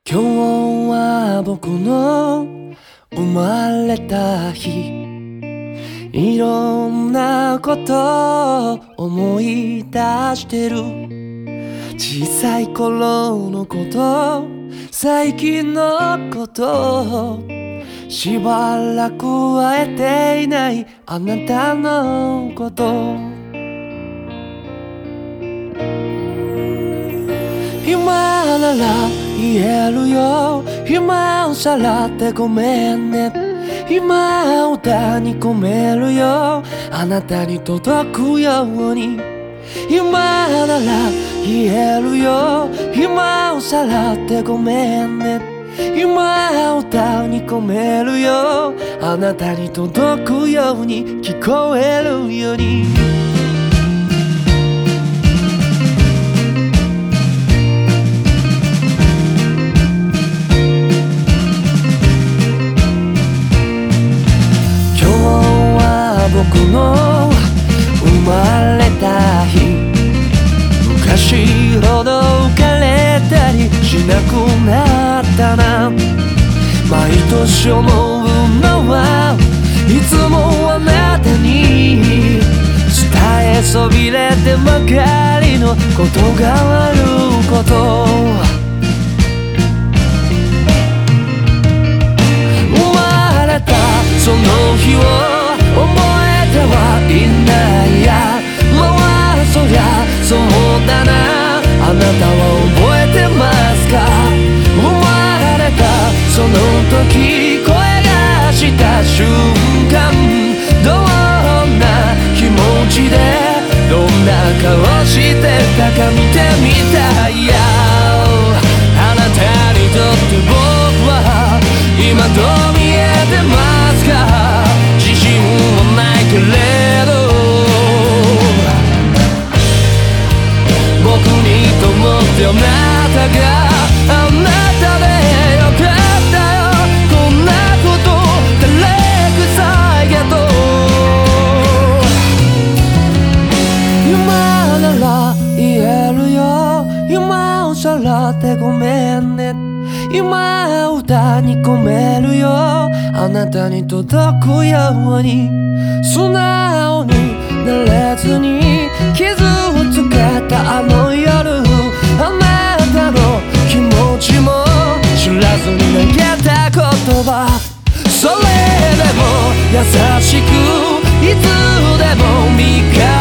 今日は僕の生まれた日、いろんなことを思い出してる。小さい頃のこと、最近のこと、しばらく会えていないあなたのこと。今なら言えるよ、今さらってごめんね。今歌に込めるよ、あなたに届くように。今なら言えるよ、今さらってごめんね。今歌に込めるよ、あなたに届くように、聞こえるように。僕の生まれた日、昔ほど浮かれたりしなくなったな。毎年思うのはいつもあなたに伝えそびれてばかりのことがあること。生まれたその日を覚えてはいないや。まあそりゃそうだな、あなたは覚えてますか。生まれたその時、声がした瞬間、どんな気持ちでどんな顔してたか見てみたいや。あなたにとって僕は今どう見えてますか。自信はないけれど、僕にと思ってあなたがあなたでよかったよ。こんなこと照れくさいけど、今なら言えるよ、今をさらってごめんね。今歌に込めるよ、あなたに届くように。素直になれずに傷をつけたあの夜、あなたの気持ちも知らずに投げた言葉、それでも優しくいつでも味方